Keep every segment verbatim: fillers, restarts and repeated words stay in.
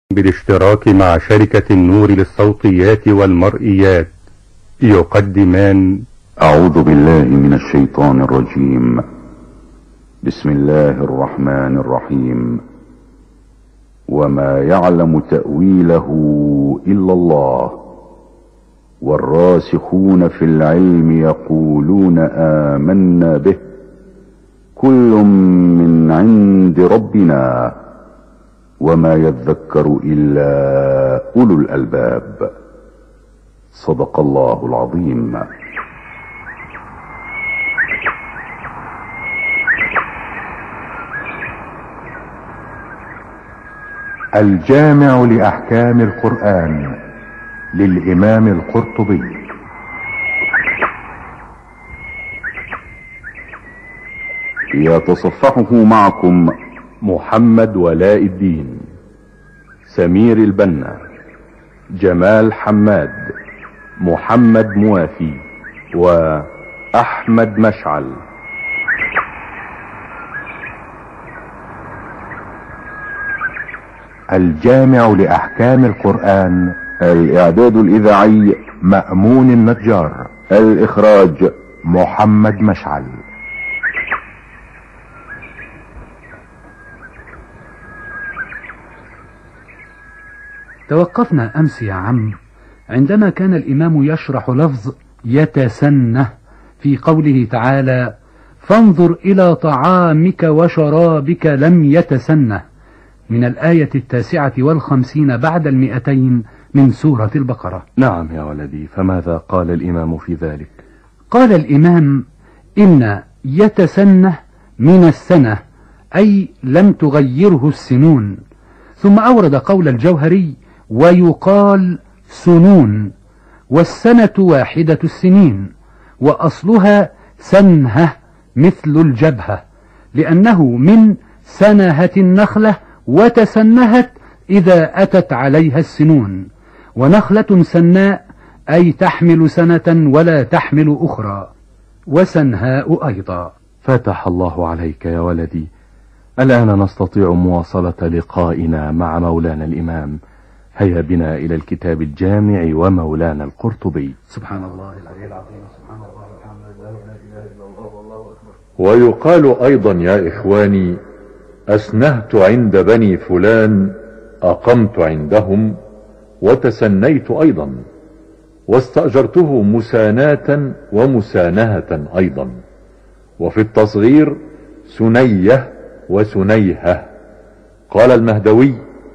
بالاشتراك مع شركة النور للصوتيات والمرئيات يقدمان أعوذ بالله من الشيطان الرجيم. بسم الله الرحمن الرحيم. وما يعلم تأويله إلا الله والراسخون في العلم يقولون آمنا به كل من عند ربنا وما يذكر إلا أولو الألباب. صدق الله العظيم. الجامع لأحكام القرآن للإمام القرطبي. يتصفحه معكم محمد ولاء الدين، سمير البنا، جمال حماد، محمد موافي، وأحمد مشعل. الجامع لأحكام القرآن. الإعداد الإذاعي مأمون النجار. الإخراج محمد مشعل. توقفنا أمس يا عم عندما كان الإمام يشرح لفظ يتسنه في قوله تعالى: فانظر إلى طعامك وشرابك لم يتسنه، من الآية التاسعة والخمسين بعد المئتين من سورة البقرة. نعم يا ولدي، فماذا قال الإمام في ذلك؟ قال الإمام: إن يتسنه من السنة، أي لم تغيره السنون. ثم أورد قول الجوهري: ويقال سنون، والسنة واحدة السنين، وأصلها سنهة مثل الجبهة، لأنه من سنهة النخلة وتسنهت إذا أتت عليها السنون، ونخلة سناء أي تحمل سنة ولا تحمل أخرى، وسنهاء أيضا. فتح الله عليك يا ولدي. الآن نستطيع مواصلة لقائنا مع مولانا الإمام. هيا بنا إلى الكتاب الجامع ومولانا القرطبي. سبحان الله العلي العظيم، سبحان الله والحمد لله ولا إله إلا الله والله أكبر. ويقال أيضا يا إخواني: أسنهت عند بني فلان، أقمت عندهم، وتسنيت أيضا، واستأجرته مساناة ومسانهة أيضا، وفي التصغير سنية وسنيهة. قال المهدوي: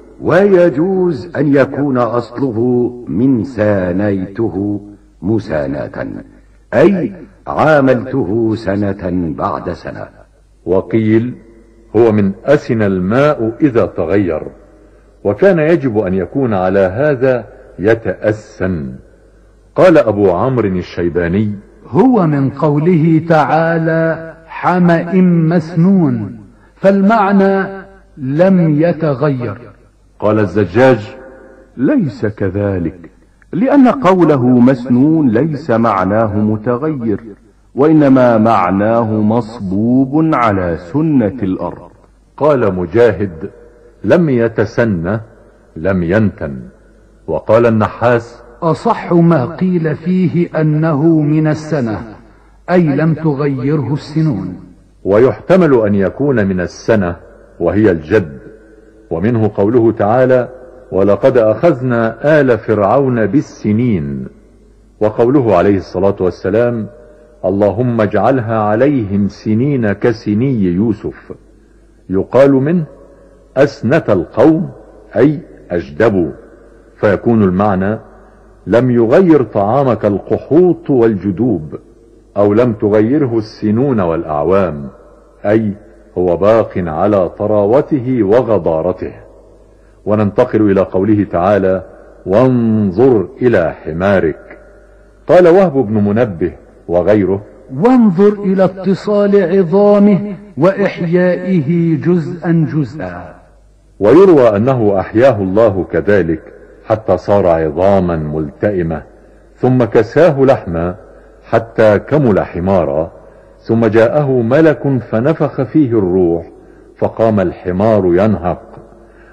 ويجوز أن يكون أصله من سانيته مساناة، أي عاملته سنة بعد سنة. وقيل هو من أسن الماء إذا تغير، وكان يجب أن يكون على هذا يتأسن. قال أبو عمرو الشيباني: هو من قوله تعالى حمأ مسنون، فالمعنى لم يتغير. قال الزجاج: ليس كذلك، لأن قوله مسنون ليس معناه متغير، وإنما معناه مصبوب على سنة الأرض. قال مجاهد: لم يتسنى لم ينتن. وقال النحاس: أصح ما قيل فيه أنه من السنة، أي لم تغيره السنون. ويحتمل أن يكون من السنة وهي الجد، ومنه قوله تعالى: ولقد أخذنا آل فرعون بالسنين. وقوله عليه الصلاة والسلام: اللهم اجعلها عليهم سنين كسني يوسف. يقال منه أسنت القوم، أي أجدبوا، فيكون المعنى لم يغير طعامك القحوط والجدوب، أو لم تغيره السنون والأعوام، أي هو باق على طراوته وغضارته. وننتقل إلى قوله تعالى: وانظر إلى حمارك. قال وهب بن منبه وغيره: وانظر إلى اتصال عظامه وإحيائه جزءا جزءا. ويروى أنه أحياه الله كذلك حتى صار عظاما ملتئمة، ثم كساه لحما حتى كمل حمارا، ثم جاءه ملك فنفخ فيه الروح فقام الحمار ينهق،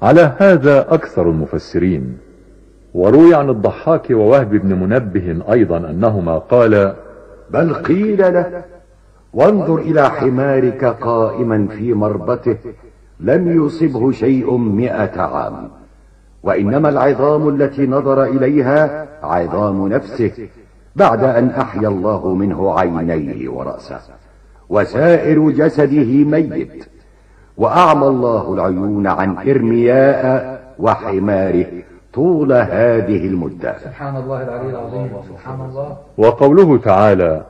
على هذا أكثر المفسرين. وروي عن الضحاك ووهب بن منبه أيضا أنهما قال: بل قيل له: وانظر إلى حمارك قائما في مربته لم يصبه شيء مئة عام، وإنما العظام التي نظر إليها عظام نفسه بعد أن أحيا الله منه عينيه ورأسه، وسائر جسده ميت. وأعمى الله العيون عن إرمياء وحماره طول هذه المدة. سبحان الله العلي العظيم. سبحان الله. وقوله تعالى: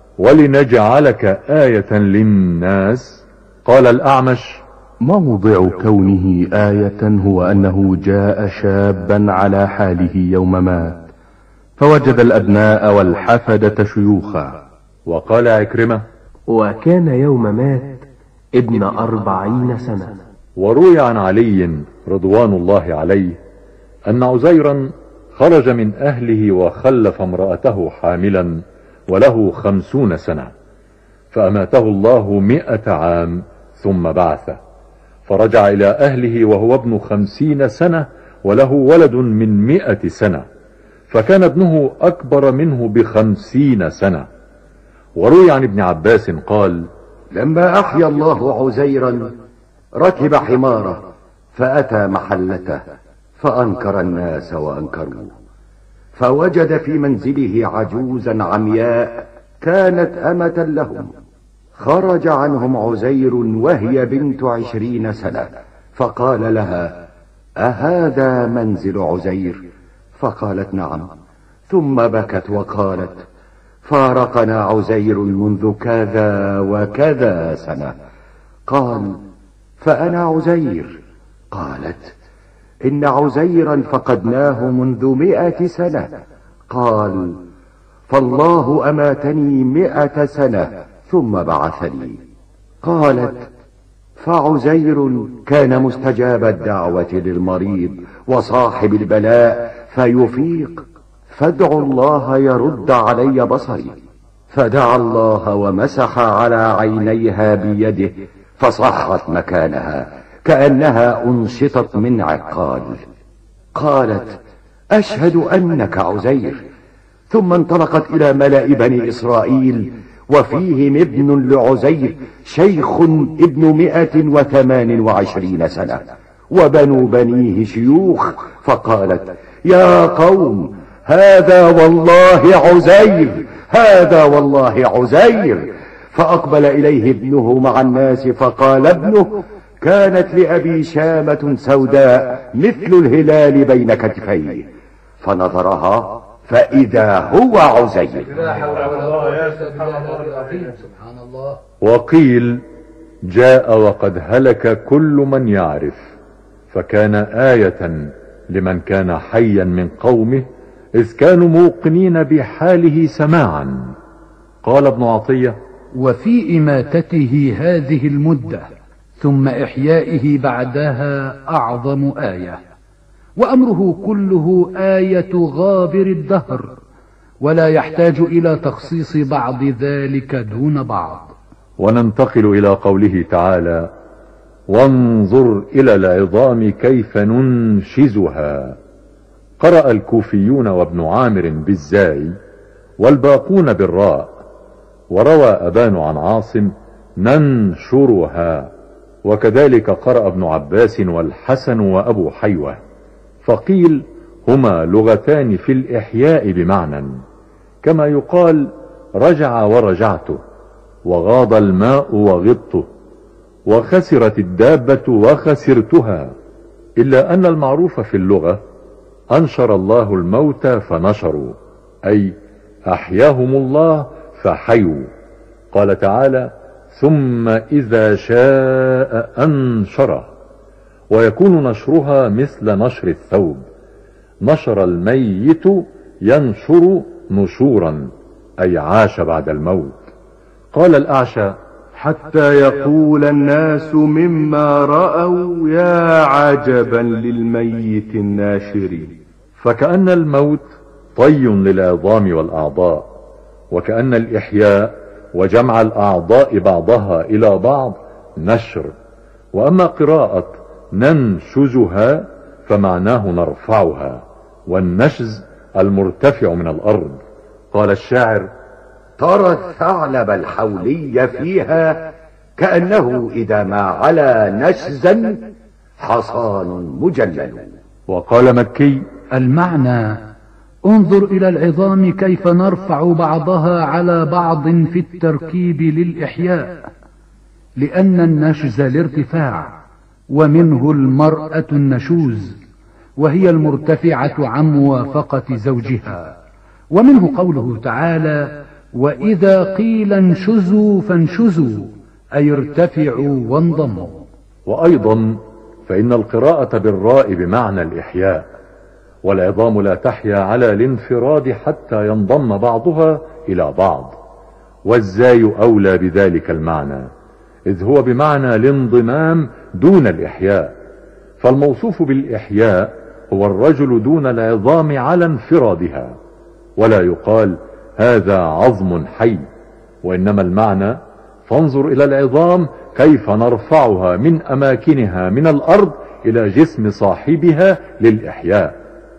ولنجعلك آية للناس، قال الأعمش: موضع كونه آية هو أنه جاء شابا على حاله يوم مات فوجد الأبناء والحفدة شيوخا. وقال عكرمة: وكان يوم مات ابن أربعين سنة. وروي عن علي رضوان الله عليه أن عزيرا خرج من أهله وخلف امرأته حاملا وله خمسون سنة، فأماته الله مئة عام ثم بعثه، فرجع إلى أهله وهو ابن خمسين سنة وله ولد من مئة سنة، فكان ابنه أكبر منه بخمسين سنة. وروي عن ابن عباس قال: لما أحيا الله عزيرا ركب حماره فأتى محلته فأنكر الناس وأنكروه، فوجد في منزله عجوزا عمياء كانت أمة لهم. خرج عنهم عزير وهي بنت عشرين سنة، فقال لها: أهذا منزل عزير؟ فقالت: نعم. ثم بكت وقالت: فارقنا عزير منذ كذا وكذا سنة. قال: فأنا عزير. قالت: إن عزيرا فقدناه منذ مئة سنة. قال: فالله أماتني مئة سنة ثم بعثني. قالت: فعزير كان مستجاب الدعوة للمريض وصاحب البلاء فيفيق، فادعوا الله يرد علي بصري. فدعا الله ومسح على عينيها بيده فصحت مكانها كأنها أنشطت من عقال. قالت: أشهد أنك عزير. ثم انطلقت إلى ملأ بني إسرائيل وفيهم ابن لعزير شيخ ابن مئة وثمان وعشرين سنة، وبنو بنيه شيوخ، فقالت: يا قوم، هذا والله عزير، هذا والله عزير. فأقبل إليه ابنه مع الناس، فقال ابنه: كانت لأبي شامة سوداء مثل الهلال بين كتفيه، فنظرها فإذا هو عزير. سبحان الله. وقيل: جاء وقد هلك كل من يعرف، فكان آية لمن كان حيا من قومه إذ كانوا موقنين بحاله سماعا. قال ابن عطية: وفي إماتته هذه المدة ثم إحيائه بعدها أعظم آية، وأمره كله آية غابر الدهر، ولا يحتاج إلى تخصيص بعض ذلك دون بعض. وننتقل إلى قوله تعالى: وانظر إلى العظام كيف ننشزها. قرأ الكوفيون وابن عامر بالزاي والباقون بالراء، وروى أبان عن عاصم ننشرها، وكذلك قرأ ابن عباس والحسن وأبو حيوة. فقيل: هما لغتان في الإحياء بمعنى، كما يقال رجع ورجعته، وغاض الماء وغضته، وخسرت الدابة وخسرتها، إلا أن المعروف في اللغة أنشر الله الموتى فنشروا، أي أحياهم الله فحيوا. قال تعالى: ثم إذا شاء أنشره. ويكون نشرها مثل نشر الثوب، نشر الميت ينشر نشورا، أي عاش بعد الموت. قال الأعشى: حتى يقول الناس مما رأوا يا عجبا للميت الناشر. فكأن الموت طي للعظام والأعضاء، وكأن الإحياء وجمع الأعضاء بعضها إلى بعض نشر. وأما قراءة ننشزها فمعناه نرفعها، والنشز المرتفع من الأرض. قال الشاعر: ترى الثعلب الحولي فيها كأنه إذا ما علا نشزا حصان مجلل. وقال مكي: المعنى: انظر إلى العظام كيف نرفع بعضها على بعض في التركيب للإحياء، لأن النشز الارتفاع، ومنه المرأة النشوز، وهي المرتفعة عن موافقة زوجها. ومنه قوله تعالى: وإذا قيل انشزوا فانشزوا، أي ارتفعوا وانضموا. وأيضا فإن القراءة بالراء بمعنى الإحياء، والعظام لا تحيا على الانفراد حتى ينضم بعضها إلى بعض، والزاي أولى بذلك المعنى، إذ هو بمعنى الانضمام دون الإحياء، فالموصوف بالإحياء هو الرجل دون العظام على انفرادها، ولا يقال هذا عظم حي، وإنما المعنى: فانظر إلى العظام كيف نرفعها من أماكنها من الأرض إلى جسم صاحبها للإحياء.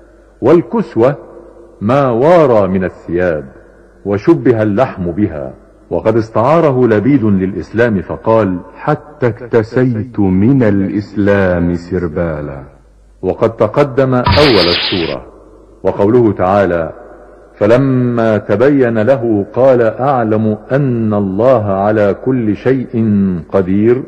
والكسوة ما وارى من الثياب، وشبه اللحم بها، وقد استعاره لبيد للإسلام فقال: حتى اكتسيت من الإسلام سربالا. وقد تقدم أول السورة. وقوله تعالى: فلما تبين له قال أعلم أن الله على كل شيء قدير،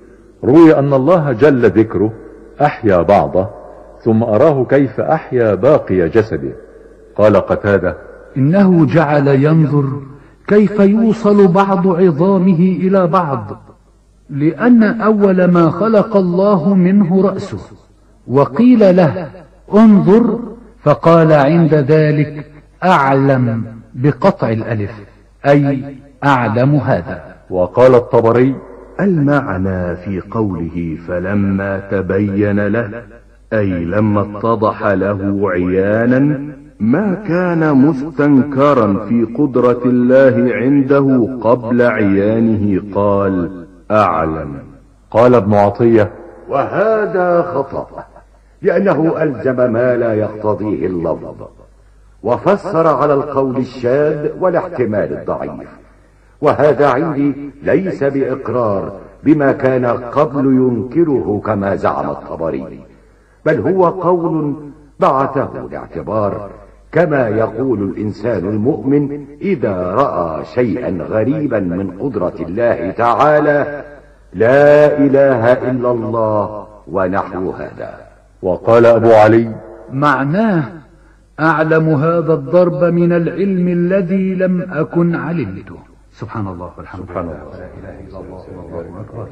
روي أن الله جل ذكره أحيا بعضه ثم أراه كيف أحيا باقي جسده. قال قتادة: إنه جعل ينظر كيف يوصل بعض عظامه إلى بعض، لأن أول ما خلق الله منه رأسه، وقيل له انظر فقال عند ذلك أعلم بقطع الألف، أي أعلم هذا. وقال الطبري: المعنى في قوله فلما تبين له، أي لما اتضح له عيانا ما كان مستنكرا في قدرة الله عنده قبل عيانه، قال أعلم. قال ابن عطية: وهذا خطأ، لأنه ألزم ما لا يقتضيه اللفظ، وفسر على القول الشاذ والاحتمال الضعيف، وهذا عندي ليس بإقرار بما كان قبل ينكره كما زعم الطبري، بل هو قول بعثه الاعتبار، كما يقول الإنسان المؤمن إذا رأى شيئا غريبا من قدرة الله تعالى: لا إله إلا الله، ونحو هذا. وقال أبو علي: معناه أعلم هذا الضرب من العلم الذي لم أكن علمته. سبحان الله والحمد لله ولا إله إلا الله والله أكبر.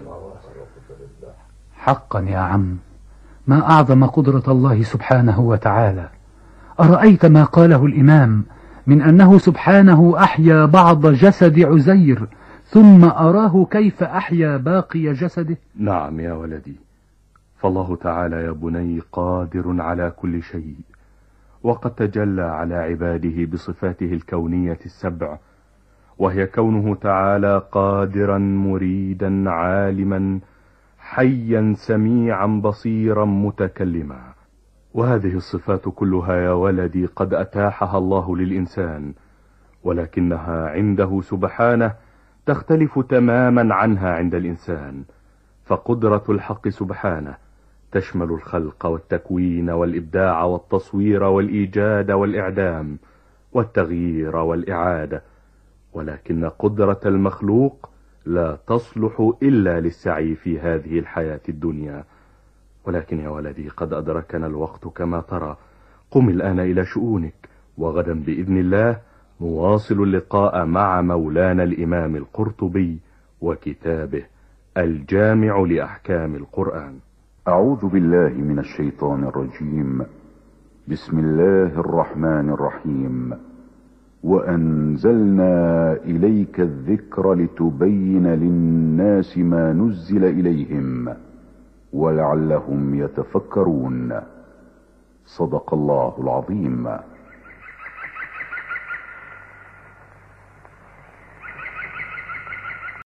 حقا يا عم، ما أعظم قدرة الله سبحانه وتعالى. أرأيت ما قاله الإمام من أنه سبحانه أحيا بعض جسد عزير ثم أراه كيف أحيا باقي جسده؟ نعم يا ولدي، فالله تعالى يا بني قادر على كل شيء، وقد تجلى على عباده بصفاته الكونية السبع، وهي كونه تعالى قادرا مريدا عالما حيا سميعا بصيرا متكلما. وهذه الصفات كلها يا ولدي قد أتاحها الله للإنسان، ولكنها عنده سبحانه تختلف تماما عنها عند الإنسان. فقدرة الحق سبحانه تشمل الخلق والتكوين والإبداع والتصوير والإيجاد والإعدام والتغيير والإعادة، ولكن قدرة المخلوق لا تصلح إلا للسعي في هذه الحياة الدنيا. ولكن يا ولدي قد أدركنا الوقت كما ترى، قم الآن إلى شؤونك، وغدا بإذن الله نواصل اللقاء مع مولانا الإمام القرطبي وكتابه الجامع لأحكام القرآن. أعوذ بالله من الشيطان الرجيم. بسم الله الرحمن الرحيم. وأنزلنا إليك الذكر لتبين للناس ما نزل إليهم ولعلهم يتفكرون. صدق الله العظيم.